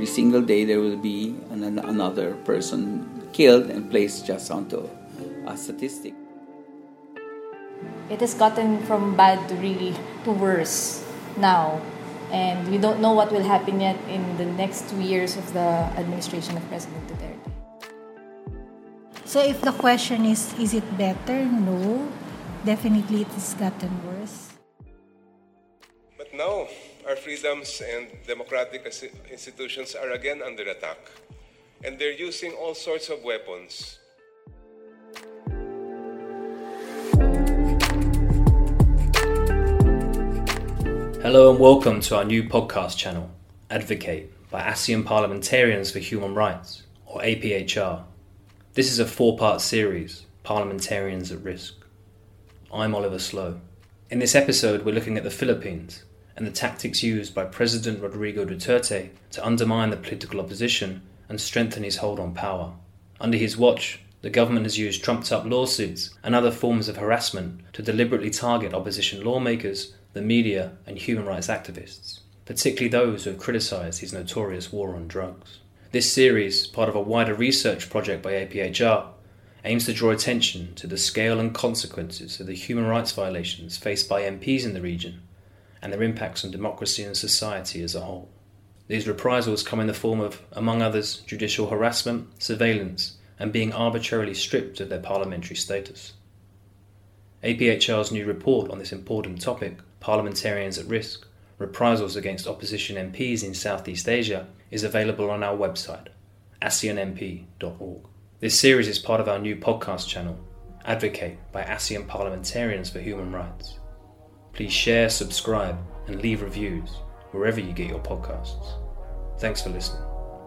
every single day there will be another person killed and placed just onto a statistic. It has gotten from bad to worse now, and we don't know what will happen yet in the next 2 years of the administration of President Duterte. So if the question is it better? No, definitely it has gotten worse. But now, our freedoms and democratic institutions are again under attack, and they're using all sorts of weapons. Hello and welcome to our new podcast channel, Advocate, by ASEAN Parliamentarians for Human Rights, or APHR. This is a 4-part series, Parliamentarians at Risk. I'm Oliver Slow. In this episode, we're looking at the Philippines and the tactics used by President Rodrigo Duterte to undermine the political opposition and strengthen his hold on power. Under his watch, the government has used trumped-up lawsuits and other forms of harassment to deliberately target opposition lawmakers, the media and human rights activists, particularly those who have criticised his notorious war on drugs. This series, part of a wider research project by APHR, aims to draw attention to the scale and consequences of the human rights violations faced by MPs in the region and their impacts on democracy and society as a whole. These reprisals come in the form of, among others, judicial harassment, surveillance, and being arbitrarily stripped of their parliamentary status. APHR's new report on this important topic, Parliamentarians at Risk, Reprisals Against Opposition MPs in Southeast Asia, is available on our website, aseanmp.org. This series is part of our new podcast channel, Advocate by ASEAN Parliamentarians for Human Rights. Please share, subscribe, and leave reviews wherever you get your podcasts. Thanks for listening.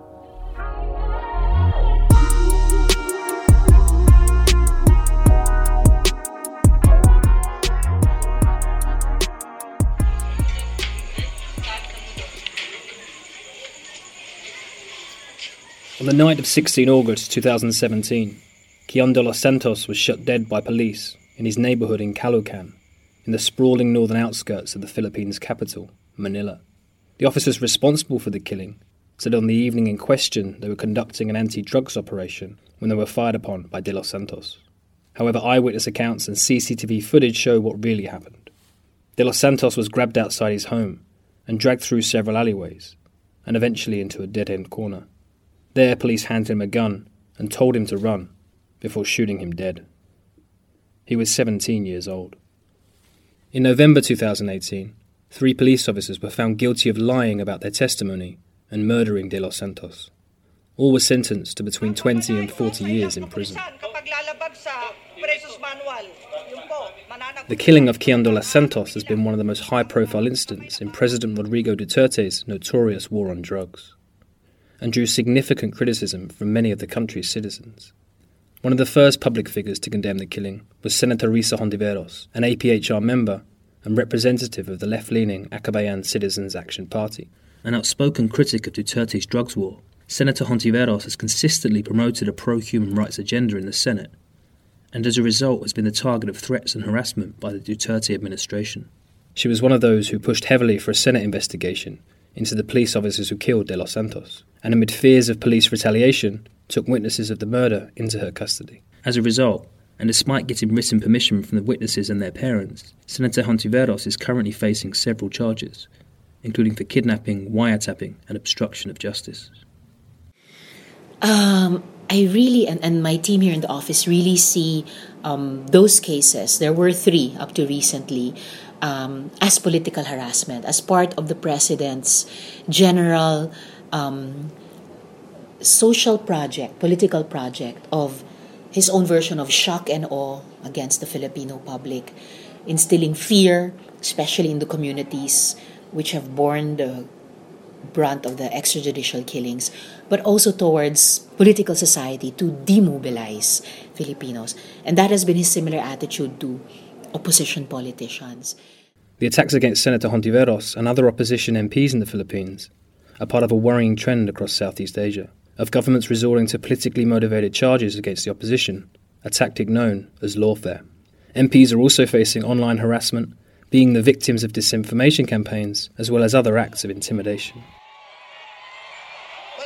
On the night of 16 August 2017, Kion de los Santos was shot dead by police in his neighbourhood in Caloocan, in the sprawling northern outskirts of the Philippines' capital, Manila. The officers responsible for the killing said on the evening in question they were conducting an anti-drugs operation when they were fired upon by de los Santos. However, eyewitness accounts and CCTV footage show what really happened. De los Santos was grabbed outside his home and dragged through several alleyways and eventually into a dead-end corner. There, police handed him a gun and told him to run before shooting him dead. He was 17 years old. In November 2018, 3 police officers were found guilty of lying about their testimony and murdering de los Santos. All were sentenced to between 20 and 40 years in prison. The killing of Kion de los Santos has been one of the most high-profile incidents in President Rodrigo Duterte's notorious war on drugs, and drew significant criticism from many of the country's citizens. One of the first public figures to condemn the killing was Senator Risa Hontiveros, an APHR member and representative of the left-leaning Akabayan Citizens Action Party. An outspoken critic of Duterte's drugs war, Senator Hontiveros has consistently promoted a pro-human rights agenda in the Senate, and as a result has been the target of threats and harassment by the Duterte administration. She was one of those who pushed heavily for a Senate investigation into the police officers who killed de los Santos, and amid fears of police retaliation, took witnesses of the murder into her custody. As a result, and despite getting written permission from the witnesses and their parents, Senator Hontiveros is currently facing several charges, including for kidnapping, wiretapping, and obstruction of justice. I really, and my team here in the office really see those cases, there were 3 up to recently, as political harassment, as part of the president's general social project, political project of his own version of shock and awe against the Filipino public, instilling fear, especially in the communities which have borne the brunt of the extrajudicial killings, but also towards political society to demobilize Filipinos. And that has been his similar attitude to opposition politicians. The attacks against Senator Hontiveros and other opposition MPs in the Philippines are part of a worrying trend across Southeast Asia, of governments resorting to politically motivated charges against the opposition, a tactic known as lawfare. MPs are also facing online harassment, being the victims of disinformation campaigns, as well as other acts of intimidation.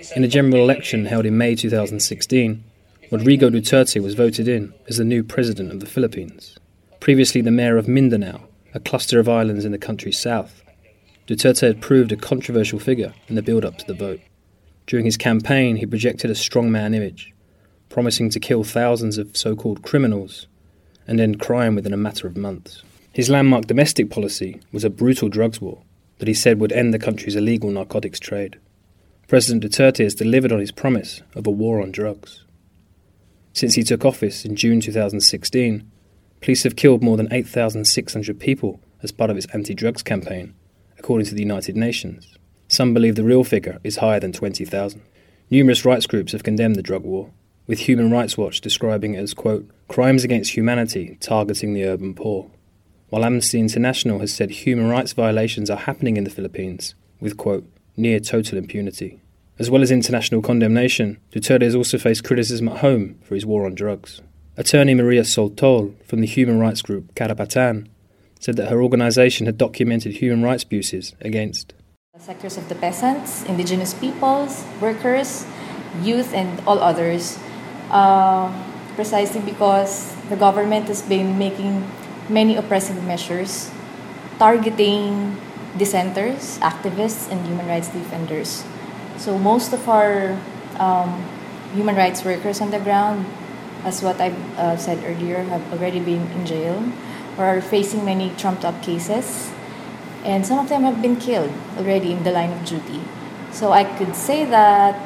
In a general election held in May 2016, Rodrigo Duterte was voted in as the new president of the Philippines. Previously the mayor of Mindanao, a cluster of islands in the country's south, Duterte had proved a controversial figure in the build-up to the vote. During his campaign, he projected a strongman image, promising to kill thousands of so-called criminals and end crime within a matter of months. His landmark domestic policy was a brutal drugs war that he said would end the country's illegal narcotics trade. President Duterte has delivered on his promise of a war on drugs. Since he took office in June 2016, police have killed more than 8,600 people as part of its anti-drugs campaign, according to the United Nations. Some believe the real figure is higher than 20,000. Numerous rights groups have condemned the drug war, with Human Rights Watch describing it as, quote, crimes against humanity targeting the urban poor, while Amnesty International has said human rights violations are happening in the Philippines with, quote, near total impunity. As well as international condemnation, Duterte has also faced criticism at home for his war on drugs. Attorney Maria Soltol from the human rights group Karapatan said that her organisation had documented human rights abuses against sectors of the peasants, indigenous peoples, workers, youth, and all others, precisely because the government has been making many oppressive measures targeting dissenters, activists, and human rights defenders. So most of our human rights workers on the ground, as what I've said earlier, have already been in jail or are facing many trumped-up cases. And some of them have been killed already in the line of duty. So I could say that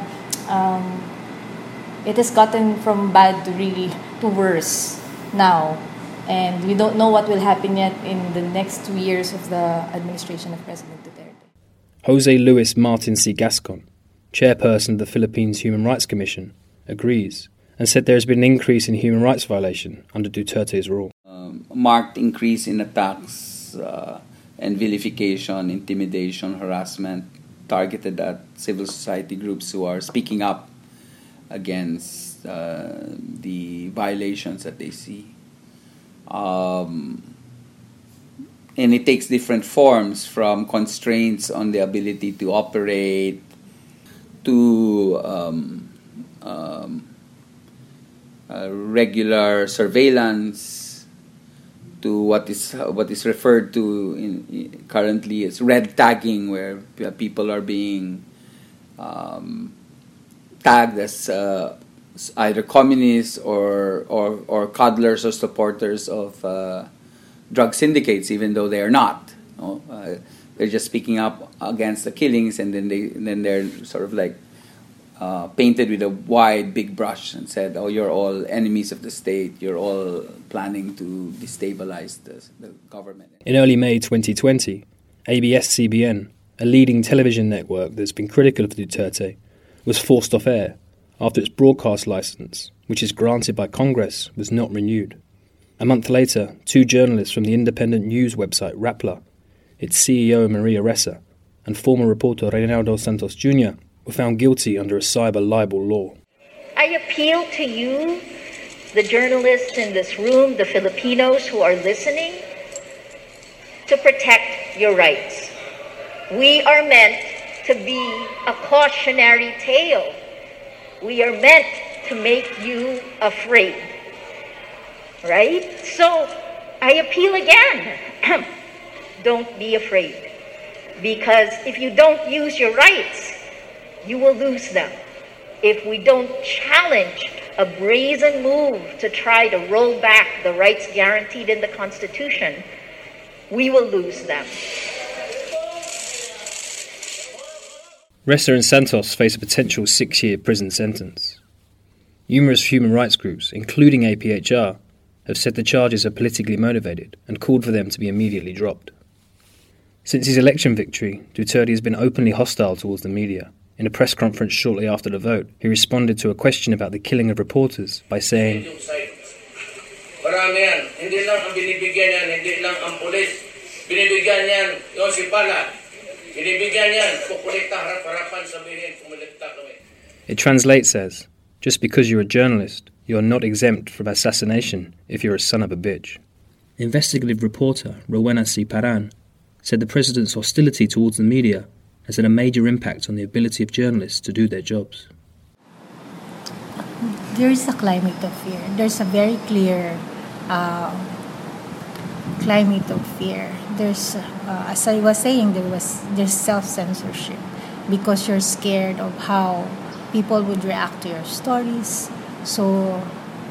it has gotten from bad to worse now. And we don't know what will happen yet in the next 2 years of the administration of President Duterte. Jose Luis Martin C. Gascon, chairperson of the Philippines Human Rights Commission, agrees and said there has been an increase in human rights violation under Duterte's rule. Marked increase in attacks and vilification, intimidation, harassment targeted at civil society groups who are speaking up against the violations that they see. And it takes different forms, from constraints on the ability to operate to regular surveillance, to what is referred to currently as red tagging, where people are being tagged as either communists or coddlers or supporters of drug syndicates, even though they are not. They're just speaking up against the killings, and then they're sort of like painted with a wide, big brush and said, "Oh, you're all enemies of the state. You're all planning to destabilize the government." In early May 2020, ABS-CBN, a leading television network that's been critical of Duterte, was forced off air after its broadcast license, which is granted by Congress, was not renewed. A month later, 2 journalists from the independent news website Rappler, its CEO Maria Ressa, and former reporter Reynaldo Santos Jr. were found guilty under a cyber libel law. I appeal to you, the journalists in this room, the Filipinos who are listening, to protect your rights. We are meant to be a cautionary tale. We are meant to make you afraid. Right? So, I appeal again. Don't be afraid. Because if you don't use your rights, you will lose them. If we don't challenge a brazen move to try to roll back the rights guaranteed in the Constitution, we will lose them. Ressa and Santos face a potential 6-year prison sentence. Numerous human rights groups, including APHR, have said the charges are politically motivated and called for them to be immediately dropped. Since his election victory, Duterte has been openly hostile towards the media. In a press conference shortly after the vote, he responded to a question about the killing of reporters by saying, "Marami yan. Hindi lang ang binibigyan yan, hindi lang ang pulis. Binibigyan yan, yung si Pala. Binibigyan yan, kukulikta harap-harapan sabihin, kumilikta kami." It translates as, just because you're a journalist, you're not exempt from assassination if you're a son of a bitch. Investigative reporter Rowena C. Paran said the president's hostility towards the media has had a major impact on the ability of journalists to do their jobs. There is a climate of fear. There's a very clear climate of fear. There's, as I was saying, there's self-censorship because you're scared of how people would react to your stories. So,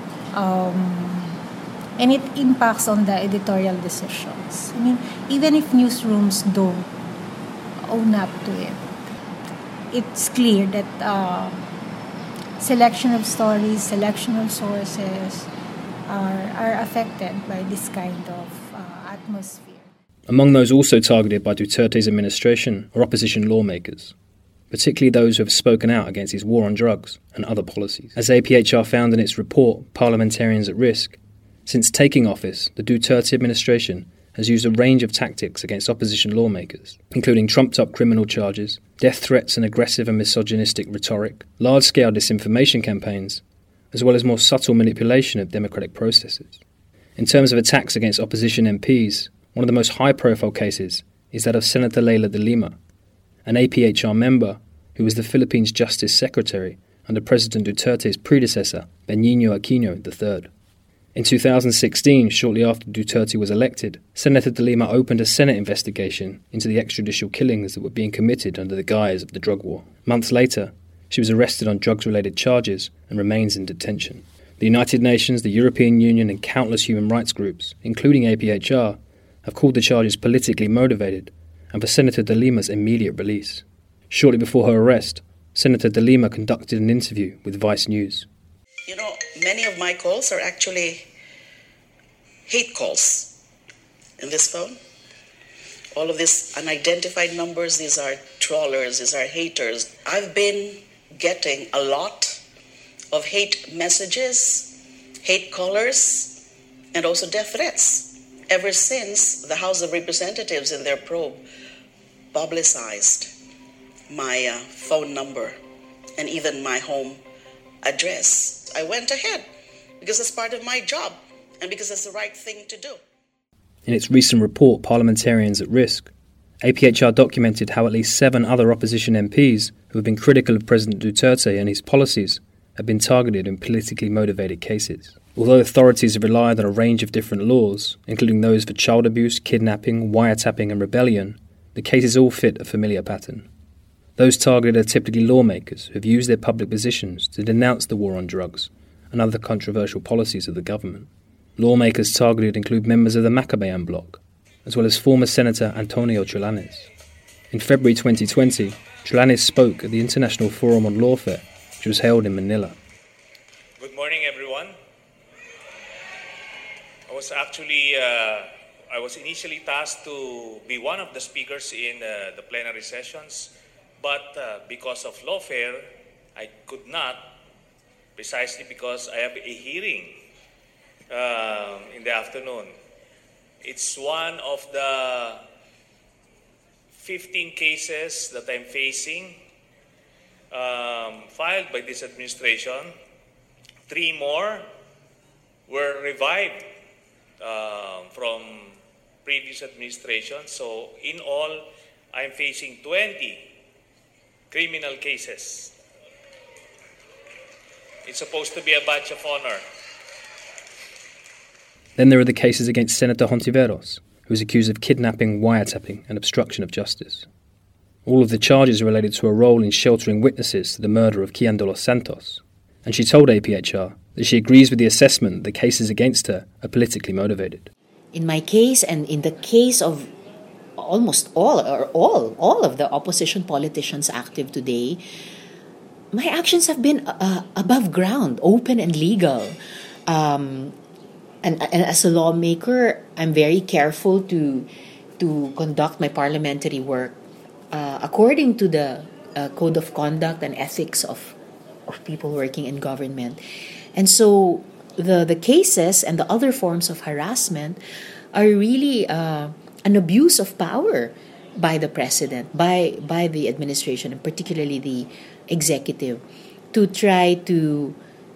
and it impacts on the editorial decisions. I mean, even if newsrooms don't own up to it, it's clear that selection of stories, selection of sources are affected by this kind of atmosphere. Among those also targeted by Duterte's administration are opposition lawmakers, particularly those who have spoken out against his war on drugs and other policies. As APHR found in its report, Parliamentarians at Risk, since taking office, the Duterte administration has used a range of tactics against opposition lawmakers, including trumped-up criminal charges, death threats and aggressive and misogynistic rhetoric, large-scale disinformation campaigns, as well as more subtle manipulation of democratic processes. In terms of attacks against opposition MPs, one of the most high-profile cases is that of Senator Leila de Lima, an APHR member who was the Philippines Justice Secretary under President Duterte's predecessor, Benigno Aquino III. In 2016, shortly after Duterte was elected, Senator de Lima opened a Senate investigation into the extrajudicial killings that were being committed under the guise of the drug war. Months later, she was arrested on drugs-related charges and remains in detention. The United Nations, the European Union and countless human rights groups, including APHR, have called the charges politically motivated and for Senator de Lima's immediate release. Shortly before her arrest, Senator de Lima conducted an interview with Vice News. You know, many of my calls are actually hate calls in this phone. All of these unidentified numbers, these are trawlers, these are haters. I've been getting a lot of hate messages, hate callers, and also death threats ever since the House of Representatives in their probe publicized my phone number and even my home address. I went ahead because it's part of my job and because it's the right thing to do. In its recent report, Parliamentarians at Risk, APHR documented how at least 7 other opposition MPs who have been critical of President Duterte and his policies have been targeted in politically motivated cases. Although authorities have relied on a range of different laws, including those for child abuse, kidnapping, wiretapping and rebellion, the cases all fit a familiar pattern. Those targeted are typically lawmakers who have used their public positions to denounce the war on drugs and other controversial policies of the government. Lawmakers targeted include members of the Maccabean bloc, as well as former Senator Antonio Trillanes. In February 2020, Trillanes spoke at the International Forum on Lawfare, which was held in Manila. Good morning, everyone. I was initially tasked to be one of the speakers in the plenary sessions, but because of lawfare, I could not, precisely because I have a hearing in the afternoon. It's one of the 15 cases that I'm facing filed by this administration. 3 more were revived from previous administration. So in all, I'm facing 20 criminal cases. It's supposed to be a badge of honor. Then there are the cases against Senator Hontiveros, who is accused of kidnapping, wiretapping and obstruction of justice. All of the charges are related to her role in sheltering witnesses to the murder of Kian de los Santos, and she told APHR that she agrees with the assessment that the cases against her are politically motivated. In my case and in the case of almost all of the opposition politicians active today, my actions have been above ground, open and legal. And as a lawmaker, I'm very careful to conduct my parliamentary work according to the code of conduct and ethics of people working in government. And so the cases and the other forms of harassment are really an abuse of power by the president, by the administration, and particularly the executive, to try to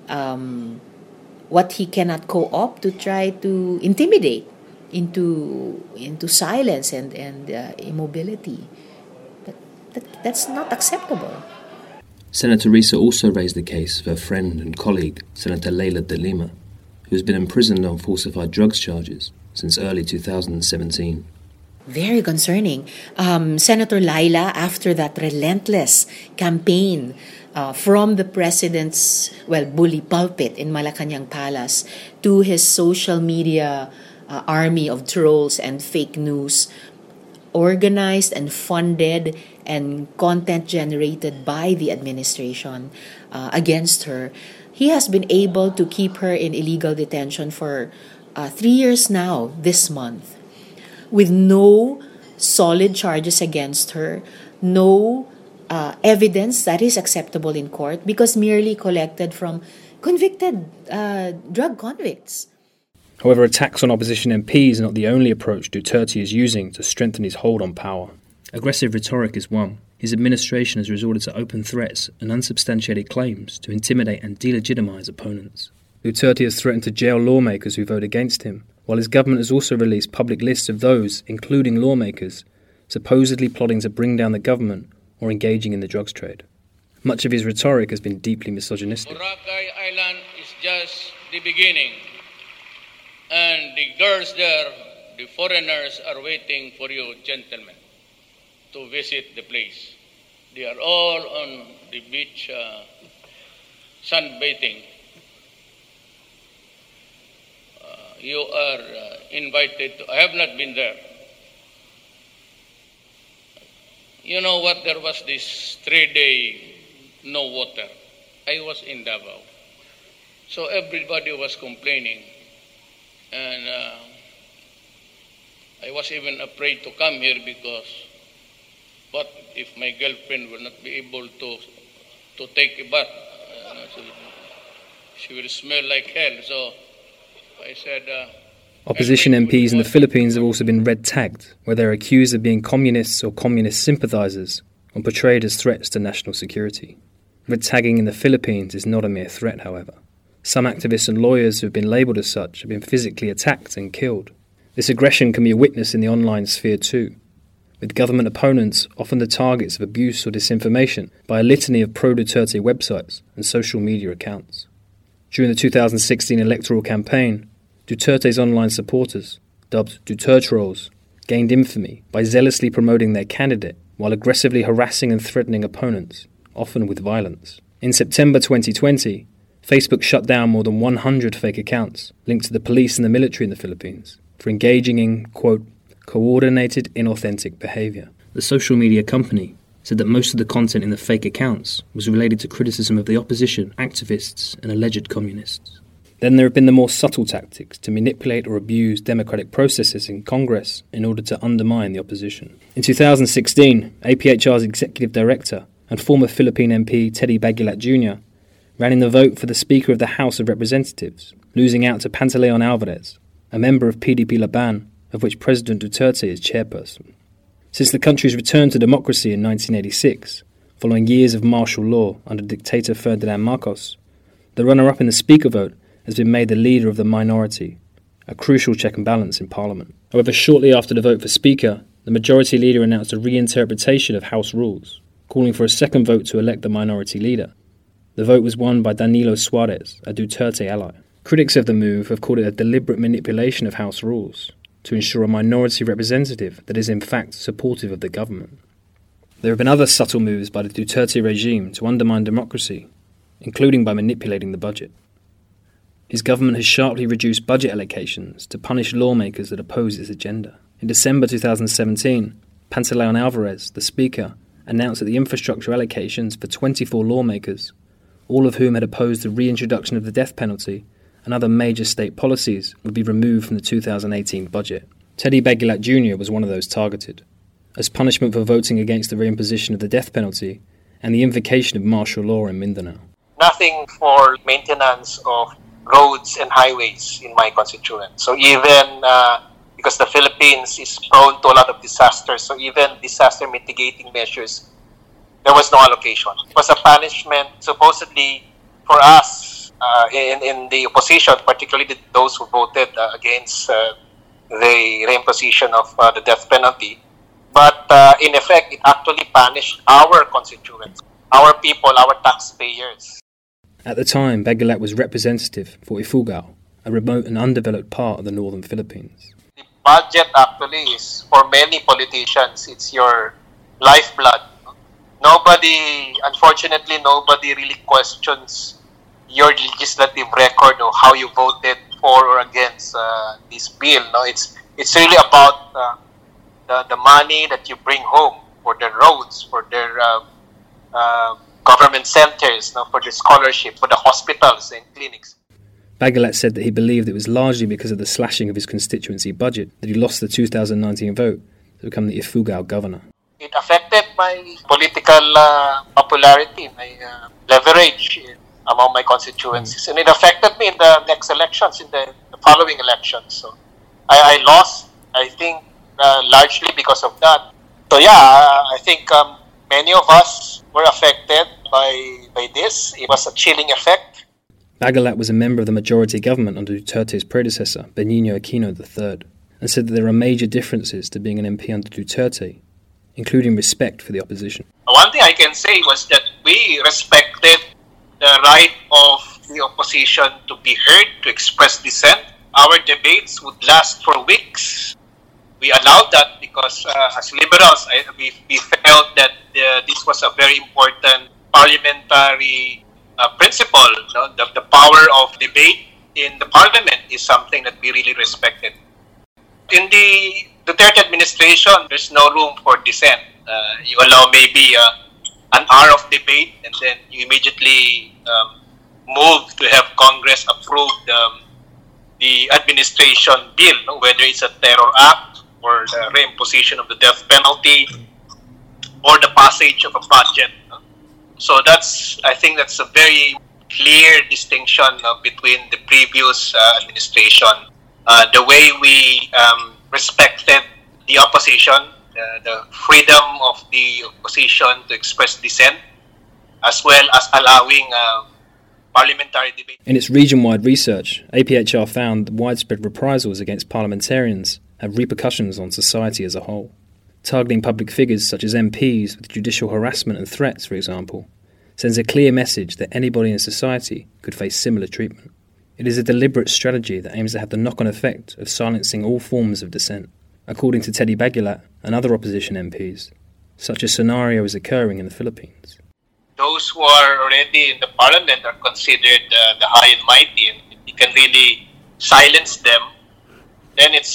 what he cannot co-opt, to try to intimidate into silence and immobility. But That's not acceptable. Senator Risa also raised the case of her friend and colleague, Senator Leila de Lima, who has been imprisoned on falsified drugs charges since early 2017. Very concerning. Senator Leila, after that relentless campaign from the president's, bully pulpit in Malacanang Palace to his social media army of trolls and fake news, organized and funded and content generated by the administration against her, he has been able to keep her in illegal detention for 3 years now, this month, with no solid charges against her, no evidence that is acceptable in court, because merely collected from convicted drug convicts. However, attacks on opposition MPs are not the only approach Duterte is using to strengthen his hold on power. Aggressive rhetoric is one. His administration has resorted to open threats and unsubstantiated claims to intimidate and delegitimize opponents. Duterte has threatened to jail lawmakers who vote against him, while his government has also released public lists of those, including lawmakers, supposedly plotting to bring down the government or engaging in the drugs trade. Much of his rhetoric has been deeply misogynistic. Boracay Island is just the beginning. And the girls there, the foreigners, are waiting for you, gentlemen, to visit the place. They are all on the beach sunbathing. You are invited to. I have not been there. You know what? There was this 3-day no water. I was in Davao. So everybody was complaining. And I was even afraid to come here because what if my girlfriend will not be able to take a bath? She will smell like hell. So I said... Opposition MPs in the Philippines have also been red tagged, where they're accused of being communists or communist sympathizers or portrayed as threats to national security. Red tagging in the Philippines is not a mere threat, however. Some activists and lawyers who have been labelled as such have been physically attacked and killed. This aggression can be a witness in the online sphere too, with government opponents often the targets of abuse or disinformation by a litany of pro-Duterte websites and social media accounts. During the 2016 electoral campaign, Duterte's online supporters, dubbed Dutertrolls, gained infamy by zealously promoting their candidate while aggressively harassing and threatening opponents, often with violence. In September 2020, Facebook shut down more than 100 fake accounts linked to the police and the military in the Philippines for engaging in, quote, coordinated inauthentic behaviour. The social media company said that most of the content in the fake accounts was related to criticism of the opposition, activists and alleged communists. Then there have been the more subtle tactics to manipulate or abuse democratic processes in Congress in order to undermine the opposition. In 2016, APHR's executive director and former Philippine MP Teddy Baguilat Jr. ran in the vote for the Speaker of the House of Representatives, losing out to Pantaleon Alvarez, a member of PDP Laban, of which President Duterte is chairperson. Since the country's return to democracy in 1986, following years of martial law under dictator Ferdinand Marcos, the runner-up in the Speaker vote has been made the leader of the minority, a crucial check and balance in Parliament. However, shortly after the vote for Speaker, the majority leader announced a reinterpretation of House rules, calling for a second vote to elect the minority leader. The vote was won by Danilo Suarez, a Duterte ally. Critics of the move have called it a deliberate manipulation of House rules to ensure a minority representative that is in fact supportive of the government. There have been other subtle moves by the Duterte regime to undermine democracy, including by manipulating the budget. His government has sharply reduced budget allocations to punish lawmakers that oppose its agenda. In December 2017, Pantaleon Alvarez, the Speaker, announced that the infrastructure allocations for 24 lawmakers, all of whom had opposed the reintroduction of the death penalty and other major state policies, would be removed from the 2018 budget. Teddy Baguilat Jr. was one of those targeted, as punishment for voting against the reimposition of the death penalty and the invocation of martial law in Mindanao. Nothing for maintenance of roads and highways in my constituent. So even because the Philippines is prone to a lot of disasters, so even disaster mitigating measures, there was no allocation. It was a punishment supposedly for us in the opposition, particularly those who voted against the reimposition of the death penalty. But in effect, it actually punished our constituents, our people, our taxpayers. At the time, Bagulat was representative for Ifugao, a remote and undeveloped part of the northern Philippines. The budget actually is, for many politicians, it's your lifeblood. Unfortunately, nobody really questions your legislative record or how you voted for or against this bill. No, it's really about the money that you bring home for the roads, for their government centers, for the scholarship, for the hospitals and clinics. Bagulat said that he believed it was largely because of the slashing of his constituency budget that he lost the 2019 vote to become the Ifugao governor. It affected my political popularity, my leverage among my constituencies, and it affected me in the next elections, in the following elections. So I lost, I think, largely because of that. So I think many of us were affected by this. It was a chilling effect. Bagulat was a member of the majority government under Duterte's predecessor, Benigno Aquino III, and said that there are major differences to being an MP under Duterte, including respect for the opposition. One thing I can say was that we respected the right of the opposition to be heard, to express dissent. Our debates would last for weeks. We allowed that because as liberals, we felt that this was a very important parliamentary principle. The power of debate in the parliament is something that we really respected. In the Duterte administration, there's no room for dissent. You allow maybe an hour of debate and then you immediately move to have Congress approve the administration bill, whether it's a terror act or the reimposition of the death penalty or the passage of a budget. So I think that's a very clear distinction between the previous administration. The way we respected the opposition, the freedom of the opposition to express dissent, as well as allowing parliamentary debate. In its region-wide research, APHR found that widespread reprisals against parliamentarians have repercussions on society as a whole. Targeting public figures such as MPs with judicial harassment and threats, for example, sends a clear message that anybody in society could face similar treatment. It is a deliberate strategy that aims to have the knock-on effect of silencing all forms of dissent. According to Teddy Bagulat and other opposition MPs, such a scenario is occurring in the Philippines. Those who are already in the parliament are considered the high and mighty, and you can really silence them. Then it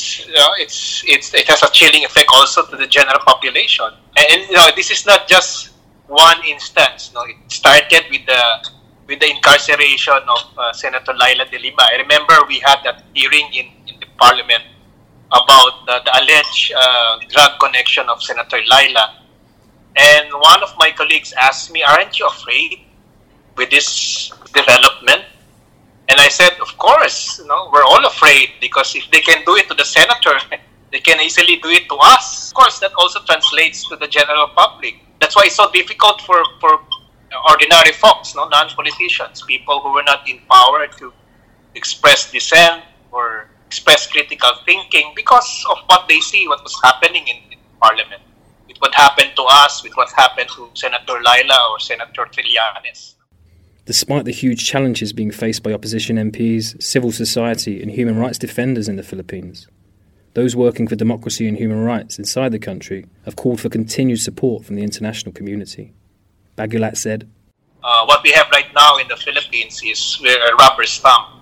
has a chilling effect also to the general population. And this is not just one instance. It started with the incarceration of Senator Laila De Lima. I remember we had that hearing in the parliament about the alleged drug connection of Senator Laila. And one of my colleagues asked me, aren't you afraid with this development? And I said, of course, we're all afraid, because if they can do it to the senator, they can easily do it to us. Of course, that also translates to the general public. That's why it's so difficult for ordinary folks, non-politicians, people who were not in power to express dissent or express critical thinking because of what they see, what was happening in Parliament. With what happened to us, with what happened to Senator Laila or Senator Trillanes. Despite the huge challenges being faced by opposition MPs, civil society and human rights defenders in the Philippines, those working for democracy and human rights inside the country have called for continued support from the international community. Bagulat said, what we have right now in the Philippines is we're a rubber stamp.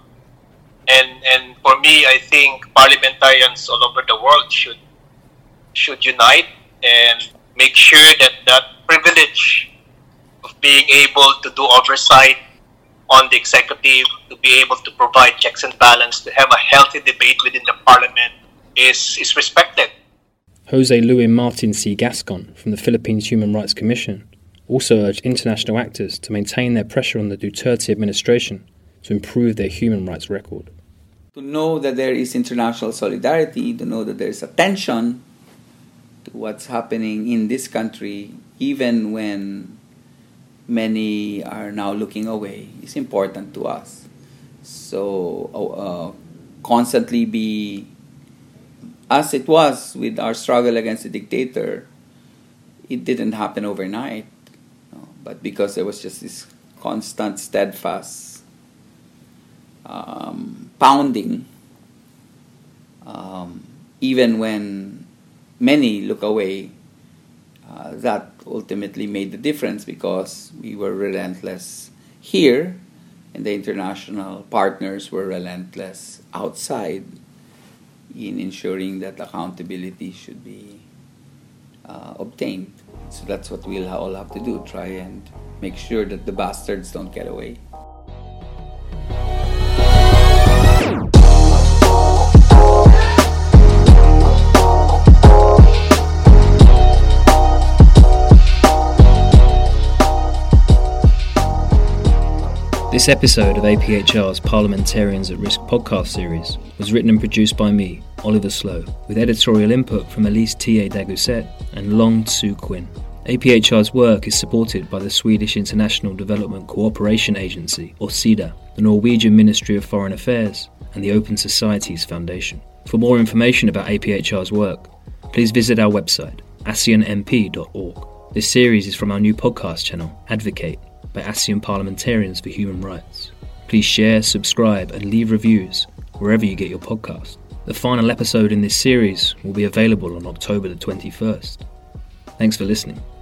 And for me, I think parliamentarians all over the world should unite and make sure that privilege of being able to do oversight on the executive, to be able to provide checks and balance, to have a healthy debate within the parliament is respected. Jose Luis Martin C. Gascon from the Philippines Human Rights Commission also urged international actors to maintain their pressure on the Duterte administration to improve their human rights record. To know that there is international solidarity, to know that there is attention to what's happening in this country, even when many are now looking away, is important to us. So constantly be as it was with our struggle against the dictator, it didn't happen overnight. But because there was just this constant, steadfast pounding, even when many look away, that ultimately made the difference, because we were relentless here and the international partners were relentless outside in ensuring that accountability should be obtained. So that's what we'll all have to do, try and make sure that the bastards don't get away. This episode of APHR's Parliamentarians at Risk podcast series was written and produced by me, Oliver Slow, with editorial input from Elise T.A. Daguset and Long Tzu Quinn. APHR's work is supported by the Swedish International Development Cooperation Agency, or SIDA, the Norwegian Ministry of Foreign Affairs, and the Open Societies Foundation. For more information about APHR's work, please visit our website, asianmp.org. This series is from our new podcast channel, Advocate, by ASEAN Parliamentarians for Human Rights. Please share, subscribe and leave reviews wherever you get your podcast. The final episode in this series will be available on October the 21st. Thanks for listening.